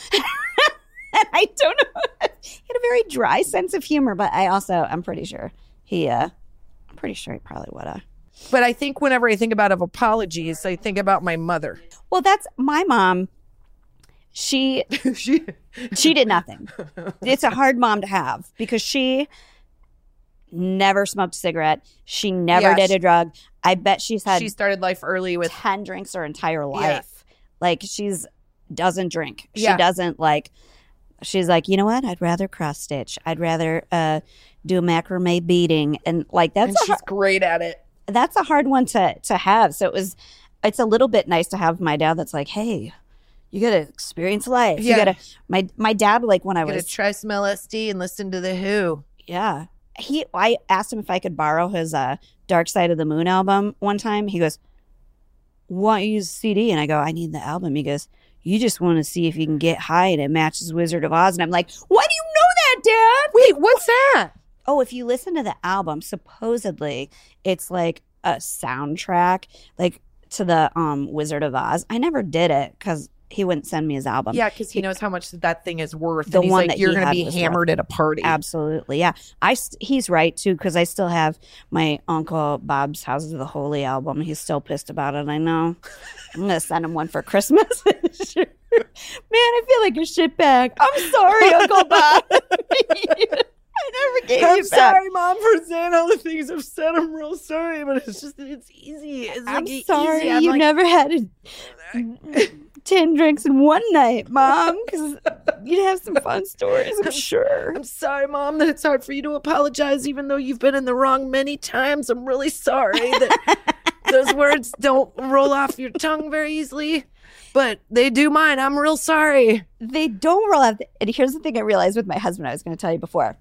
And I don't know. He had a very dry sense of humor, but I also, I'm pretty sure he, uh, I'm pretty sure he probably would have. But I think whenever I think about of apologies, I think about my mother. Well, that's my mom. She she she did nothing. It's a hard mom to have because she never smoked a cigarette. She never Yeah, did she- a drug. I bet she's had she started life early with ten drinks her entire life. Yeah. Like she's doesn't drink. She Yeah. doesn't like. She's like, you know what? I'd rather cross stitch. I'd rather uh, do a macrame beading, and like that's and a she's hard, great at it. that's a hard one to to have. So it was. It's a little bit nice to have my dad. That's like, hey, you gotta experience life. Yeah. You gotta. My my dad like when I I'm gonna was try some L S D and listen to the Who. yeah. He I asked him if I could borrow his uh, Dark Side of the Moon album one time. He goes, "Why don't you use a C D?" And I go, "I need the album." He goes, "You just want to see if you can get high and it matches Wizard of Oz." And I'm like, "Why do you know that, Dad?" Wait, what's that? Oh, if you listen to the album, supposedly it's like a soundtrack, like to the um Wizard of Oz. I never did it because he wouldn't send me his album. Yeah, because he knows how much that thing is worth. The and he's one like, that you're he gonna had be was hammered at a party. Absolutely, yeah. I st- he's right too because I still have my Uncle Bob's Houses of the Holy album. He's still pissed about it. I know. I'm gonna send him one for Christmas. Man, I feel like a shitbag. I'm sorry, Uncle Bob. I never gave I'm you back. sorry, Mom, for saying all the things I've said. I'm real sorry, but it's just it's easy. It's I'm like e- sorry easy. I'm you like, never had a, ten drinks in one night, Mom, because you'd have some fun stories, I'm sure. I'm sorry, Mom, that it's hard for you to apologize, even though you've been in the wrong many times. I'm really sorry that those words don't roll off your tongue very easily, but they do mine. I'm real sorry. They don't roll out. And here's the thing I realized with my husband, I was going to tell you before.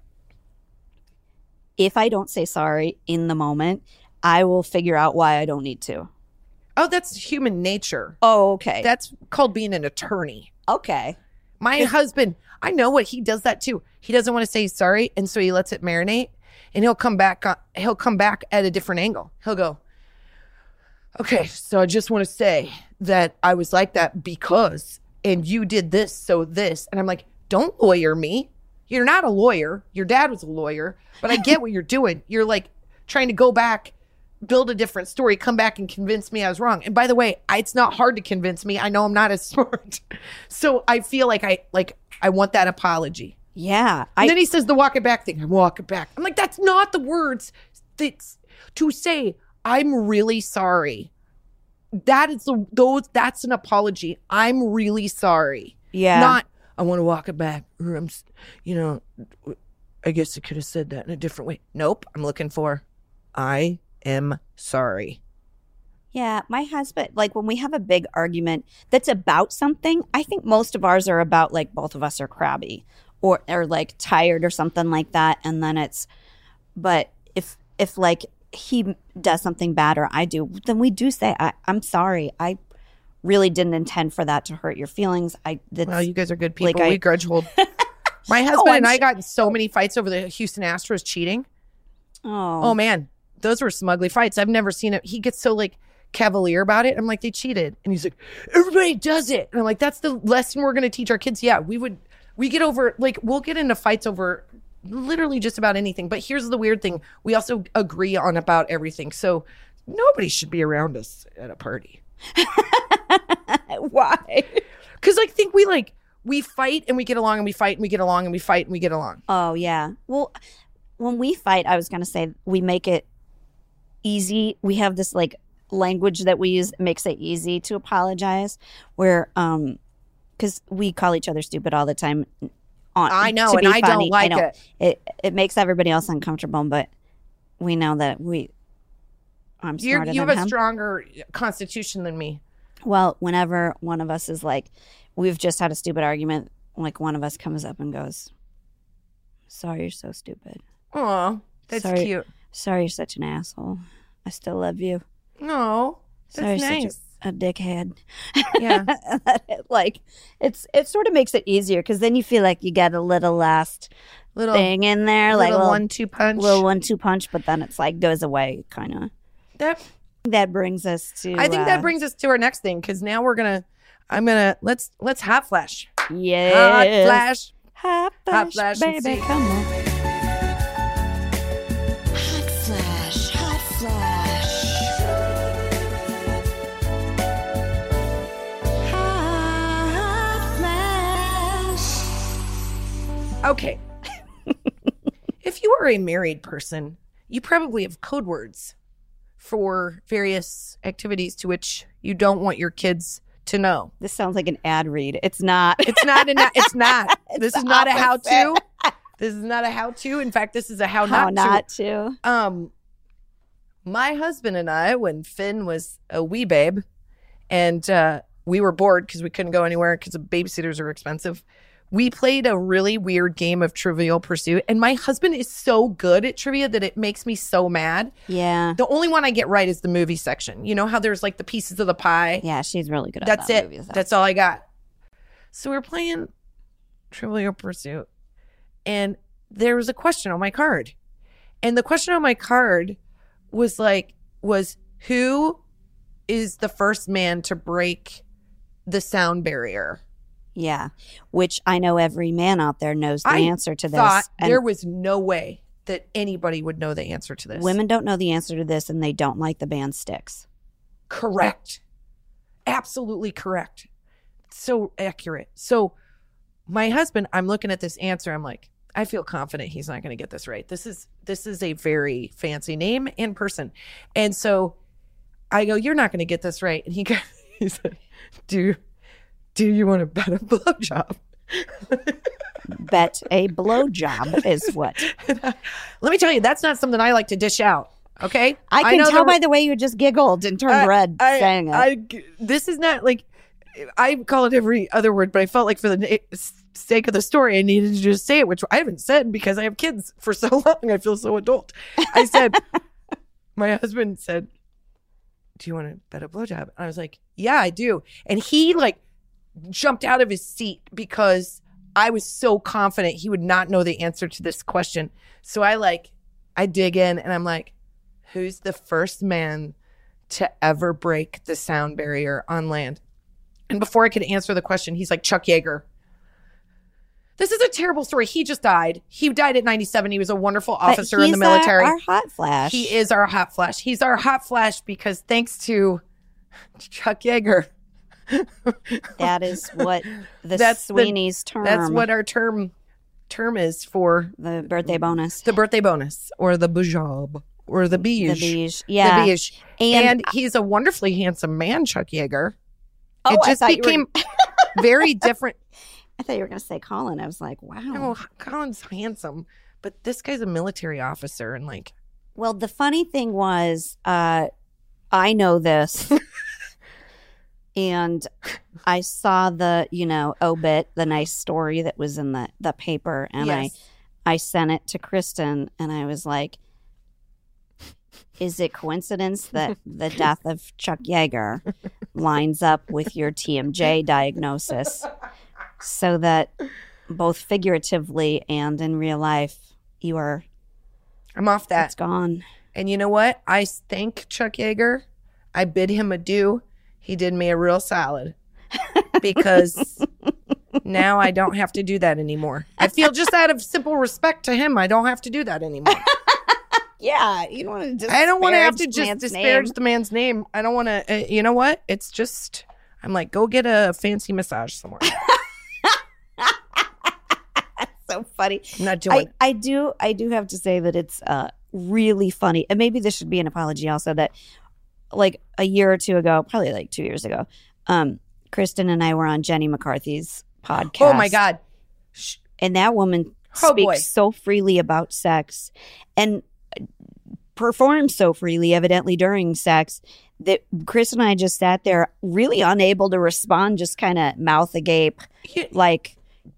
If I don't say sorry in the moment, I will figure out why I don't need to. Oh, that's human nature. Oh, okay. That's called being an attorney. okay. My husband, I know what he does that too. He doesn't want to say he's sorry, and so he lets it marinate, and he'll come back. On, he'll come back at a different angle. He'll go, "Okay, so I just want to say that I was like that because, and you did this, so this," and I'm like, "Don't lawyer me. You're not a lawyer. Your dad was a lawyer, but I get what you're doing. You're like trying to go back, build a different story, come back and convince me I was wrong. And by the way, I, it's not hard to convince me. I know I'm not as smart. So I feel like I like I want that apology." Yeah. And I, then he says the walk it back thing. I walk it back. I'm like, that's not the words that's to say, I'm really sorry. That is the those that's an apology. I'm really sorry. yeah. Not I want to walk it back. Or I'm s- you know, I guess I could have said that in a different way. Nope. I'm looking for I am sorry. Yeah, my husband, like when we have a big argument that's about something, I think most of ours are about like both of us are crabby or or like tired or something like that. And then it's, but if if like he does something bad or I do, then we do say, I, I'm sorry. I really didn't intend for that to hurt your feelings. I that's, Well, you guys are good people. Like I- we grudge hold. My husband I'm and I sure- got in so many fights over the Houston Astros cheating. Oh, Oh man, those were some ugly fights. I've never seen it. He gets so like cavalier about it. I'm like, they cheated, and he's like, everybody does it. And I'm like, that's the lesson we're going to teach our kids. Yeah, we would. We get over like we'll get into fights over literally just about anything. But here's the weird thing: we also agree on about everything. So nobody should be around us at a party. why? Because I think we like we fight and we get along and we fight and we get along and we fight and we get along. Oh yeah. Well, when we fight, I was gonna say we make it easy. We have this like language that we use makes it easy to apologize. Where um, because we call each other stupid all the time. On, I know, to and be I don't funny. like I know. it. It it makes everybody else uncomfortable, but we know that we. I'm You're, smarter you than have a him. stronger constitution than me. Well, whenever one of us is like, we've just had a stupid argument, like one of us comes up and goes, "Sorry, you're so stupid. Oh, that's Sorry. cute. Sorry, you're such an asshole. I still love you. No, that's Sorry, you're nice. such a, a dickhead." Yeah. Like it's it sort of makes it easier because then you feel like you got a little last Little thing in there, like a little little one-two punch. little one-two punch, but then it's like goes away, kind of. That That brings us to. I think uh, that brings us to our next thing because now we're gonna. I'm gonna let's let's hot flash. yeah, Hot flash. hot flash, flash and baby, see. come on. Hot flash, hot flash. Hot flash. Okay. If you are a married person, you probably have code words for various activities to which you don't want your kids to know. This sounds like an ad read. It's not. It's not. A, it's not. this the is not a opposite. how-to. This is not a how-to. In fact, this is a how, How not, not to. to. Um, my husband and I, when Finn was a wee babe, and uh, we were bored because we couldn't go anywhere because the babysitters are expensive, we played a really weird game of Trivial Pursuit. And my husband is so good at trivia that it makes me so mad. Yeah. The only one I get right is the movie section. You know how there's like the pieces of the pie? Yeah, she's really good at That's that it. movie, so. That's all I got. So we're playing Trivial Pursuit, and there was a question on my card, and the question on my card was like, was who is the first man to break the sound barrier? Yeah, which I know every man out there knows the I answer to this. Thought and there was no way that anybody would know the answer to this. women don't know the answer to this, and they don't like the band Styx. Correct. Absolutely correct. So accurate. So my husband, I'm looking at this answer. I'm like, I feel confident he's not going to get this right. This is this is a very fancy name and person. And so I go, you're not going to get this right. And he goes, he said, do, do you want to bet a blowjob? Bet a blowjob is what. Let me tell you, that's not something I like to dish out. Okay. I can know tell the- by the way you just giggled and turned I- red I, saying it. I, this is not like, I call it every other word, but I felt like for the na- sake of the story, I needed to just say it, which I haven't said because I have kids for so long. I feel so adult. I said, my husband said, do you want to bet a blowjob? And I was like, yeah, I do. And he like jumped out of his seat because I was so confident he would not know the answer to this question. So I like, I dig in and I'm like, who's the first man to ever break the sound barrier on land? And before I could answer the question, he's like, Chuck Yeager. This is a terrible story. He just died. He died at ninety-seven. He was a wonderful But officer in the he's our- military. Our, hot flash. He is our hot flash. He's our hot flash because thanks to Chuck Yeager. That is what the That's the- Sweeney's term. That's what our term term is for the birthday bonus. the birthday bonus or the bujab or the beige. The beige. Yeah. The beige. And- And, he's a wonderfully handsome man, Chuck Yeager. Oh, it I just thought you were- became very different. I thought you were going to say Colin. I was like, wow. No, Colin's handsome, but this guy's a military officer and like, Well, the funny thing was, uh, I know this. And I saw the, you know, obit, the nice story that was in the, the paper. And yes. I, I sent it to Kristen and I was like, is it coincidence that the death of Chuck Yeager lines up with your T M J diagnosis so that both figuratively and in real life you are I'm off that. it's gone. And you know what? I thank Chuck Yeager. I bid him adieu. He did me a real solid because now I don't have to do that anymore. I feel just out of simple respect to him, I don't have to do that anymore. Yeah, you don't want to I don't want to have to disparage just man's disparage name. the man's name. I don't want to, uh, you know what? It's just, I'm like, go get a fancy massage somewhere. So funny. I'm not doing I, I do I do have to say that it's uh really funny, and maybe this should be an apology also, that like a year or two ago, probably like two years ago, um Kristen and I were on Jenny McCarthy's podcast. Oh my God. Sh- And that woman Oh, speaks boy. so freely about sex and performs so freely, evidently, during sex, that Chris and I just sat there really unable to respond, just kind of mouth agape, Yeah. like,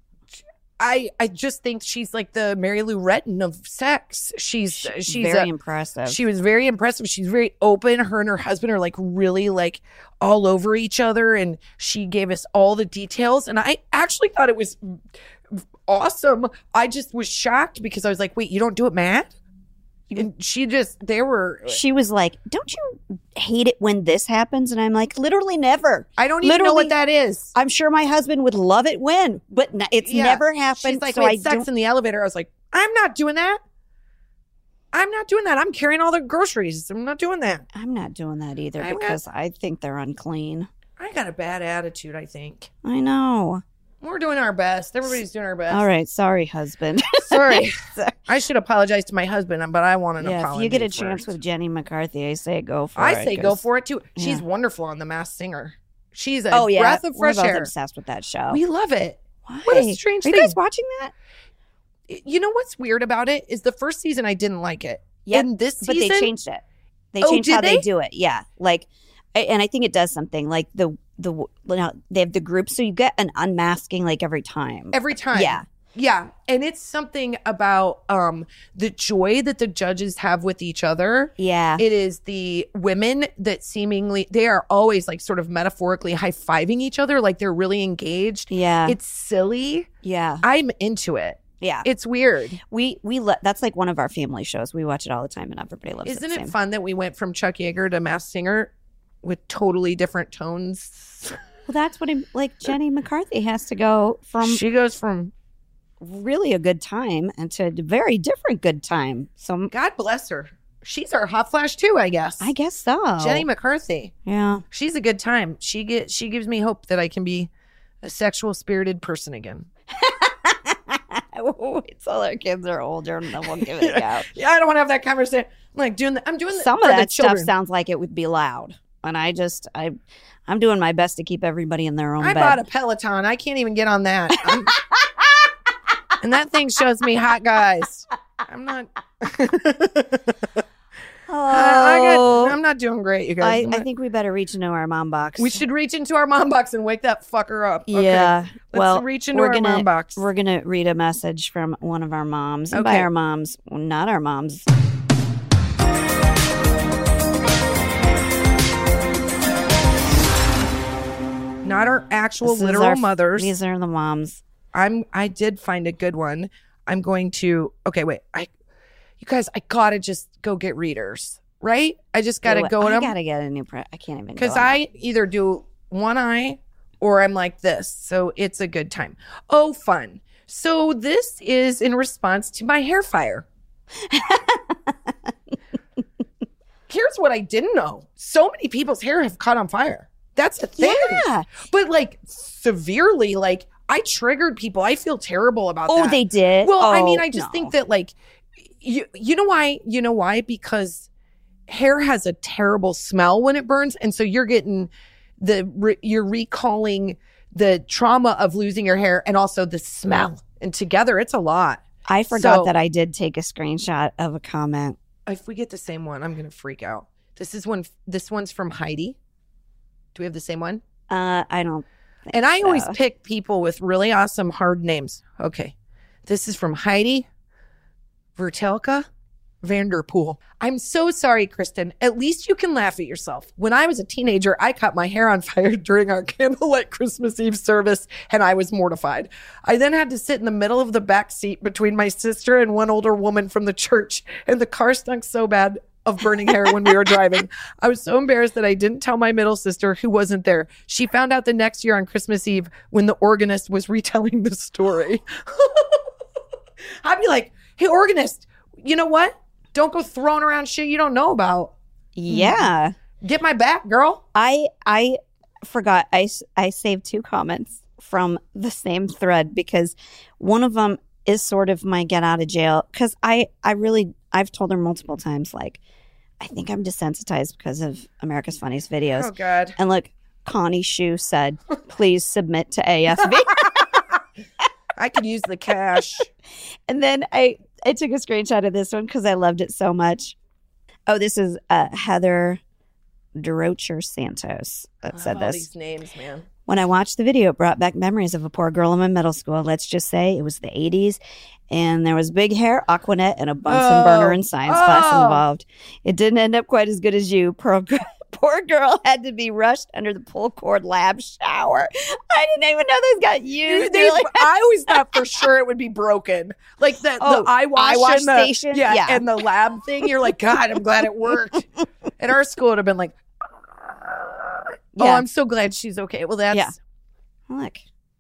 I, I just think she's like the Mary Lou Retton of sex. She's she's very a- impressive. She was very impressive. She's very open. Her and her husband are like really like all over each other, and she gave us all the details. And I actually thought it was awesome. I just was shocked because I was like, "Wait, you don't do it, Matt?" And she just they were. She was like, "Don't you hate it when this happens?" And I'm like, "Literally never. I don't even know Literally- what that is. I'm sure my husband would love it when, but n- it's Yeah. never happened." She's like, so "We I had sex don't- in the elevator." I was like, "I'm not doing that. I'm not doing that. I'm carrying all the groceries. I'm not doing that." I'm not doing that either I'm not- because I think they're unclean. I got a bad attitude. I think I know. we're doing our best. Everybody's doing our best. All right, sorry, husband. Sorry. I should apologize to my husband, but I want an Yeah, apology. if you get a first. chance with Jenny McCarthy, I say go for I it. say go 'cause- for it too. She's yeah. wonderful on The Masked Singer. She's a Oh yeah, breath of we're fresh both air. obsessed with that show. We love it. Why? What a strange Are you thing. guys watching that? You know what's weird about it is the first season I didn't like it. Yep, And this But season, they changed it. They Oh, changed did how they? they? do it. Yeah, like, I- and I think it does something. Like the the you know, they have the group, so you get an unmasking like every time. every time. Yeah. Yeah. And it's something about um the joy that the judges have with each other. Yeah. It is the women that seemingly they are always like sort of metaphorically high-fiving each other, like they're really engaged. yeah. It's silly. yeah. I'm into it. Yeah. It's weird. We we le- that's like one of our family shows. We watch it all the time, and everybody loves Isn't it. it Same. fun that we went from Chuck Yeager to Masked Singer with totally different tones? Well, that's what I'm like. Jenny McCarthy has to go from She goes from really a good time and to a very different good time. So God bless her. She's our hot flash too, I guess. I guess so. Jenny McCarthy. Yeah. She's a good time. She get she gives me hope that I can be a sexual spirited person again. Wait till our kids are older and then we'll give it a go. Yeah, I don't want to have that conversation. I'm like doing the, I'm doing the, Some for of the that stuff children. sounds like it would be loud. And I just I I'm doing my best to keep everybody in their own I bed. bought a Peloton. I can't even get on that. I'm- and that thing shows me hot guys. I'm not. I, I got, I'm not doing great, you guys. I, I'm I not- think we better reach into our mom box. we should reach into our mom box and wake that fucker up. Okay. Yeah. Let's well, reach into we're our gonna, mom box. We're going to read a message from one of our moms. And by Okay. our moms, not our moms. Not our actual This is literal our- mothers. These are the moms. I'm I did find a good one. I'm going to okay, wait. I you guys, I gotta just go get readers, right? I just gotta Ew, go I at them got to get a new pre- I can't even because go on I either do one eye or I'm like this. So it's a good time. Oh, fun. So this is in response to my hair fire. Here's what I didn't know. So many people's hair have caught on fire. That's a thing. Yeah. But like severely, like I triggered people. I feel terrible about Oh, that. they did? Well, I Oh, mean, I just no. think that like you you know why? You know why? Because hair has a terrible smell when it burns, and so you're getting the re- you're recalling the trauma of losing your hair and also the smell, and together it's a lot. I forgot So- that I did take a screenshot of a comment. If we get the same one, I'm gonna freak out. This is one. This one's from Heidi. Do we have the same one? Uh, I don't. think And I always so. pick people with really awesome hard names. Okay. This is from Heidi Vertelka. Vanderpool. I'm so sorry, Kristen. At least you can laugh at yourself. When I was a teenager, I caught my hair on fire during our candlelight Christmas Eve service, and I was mortified. I then had to sit in the middle of the back seat between my sister and one older woman from the church, and the car stunk so bad of burning hair when we were driving. I was so embarrassed that I didn't tell my middle sister, who wasn't there. She found out the next year on Christmas Eve when the organist was retelling the story. I'd be like, hey, organist, you know what? Don't go throwing around shit you don't know about. Yeah. Get my back, girl. I I forgot. I, s- I saved two comments from the same thread because one of them is sort of my get out of jail. Because I, I really, I've told her multiple times, like, I think I'm desensitized because of America's Funniest Videos. Oh, God. And look, Connie Shu said, please submit to A S V. I could use the cash. And then I, I took a screenshot of this one because I loved it so much. Oh, this is uh, Heather DeRocher Santos that said All this. these names, man. When I watched the video, it brought back memories of a poor girl in my middle school. Let's just say it was the eighties, and there was big hair, Aquanet, and a Bunsen Oh. burner in science class Oh. involved. It didn't end up quite as good as you. Poor, poor girl had to be rushed under the pull cord lab shower. I didn't even know those got used. They- They're like- I always thought for sure it would be broken. Like the, Oh, the eye wash, eye wash and the, station? Yeah, Yeah. and the lab thing. You're like, God, I'm glad it worked. At our school, it would have been like, oh, Yeah. I'm so glad she's okay. Well, that's, Yeah. Look,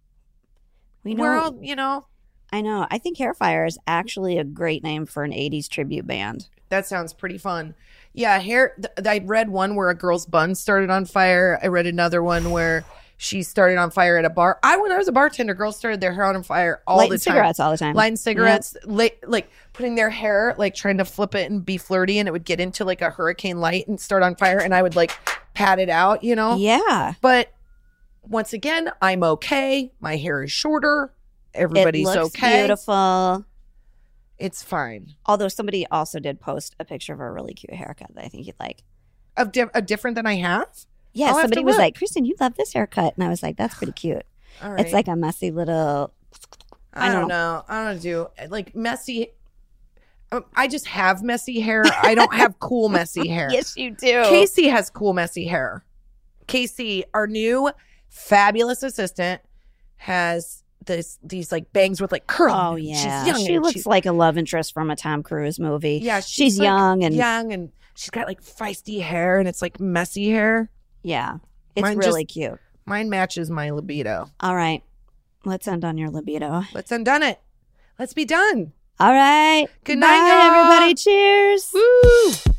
we know. we're all, you know, I know. I think Hairfire is actually a great name for an eighties tribute band. that sounds pretty fun. Yeah, hair. Th- I read one where a girl's bun started on fire. I read another one where she started on fire at a bar. I, when I was a bartender, girls started their hair on fire all Lighting the time. cigarettes all the time. Lighting cigarettes, la- like putting their hair, like trying to flip it and be flirty, and it would get into like a hurricane light and start on fire, and I would like pat it out, you know? Yeah. But once again, I'm okay. My hair is shorter. Everybody's it looks okay. beautiful. It's fine. Although somebody also did post a picture of a really cute haircut that I think you'd like. Of di- a different than I have? Yeah, I'll have somebody to was look. like, Kristen, you love this haircut. And I was like, that's pretty cute. All right. It's like a messy little. I I don't don't know. I don't do like messy. um, I just have messy hair. I don't have cool messy hair. Yes, you do. Casey has cool messy hair. Casey, our new fabulous assistant, has this these like bangs with like curl. Oh, She's yeah. young. She and looks she's, like a love interest from a Tom Cruise movie. yeah. She's, like, young and young, and she's got like feisty hair, and it's like messy hair. yeah. It's Mine really just- cute. Mine matches my libido. All right. Let's end on your libido. Let's undone it. Let's be done. All right. Good Bye, night, y'all. everybody. Cheers. Woo!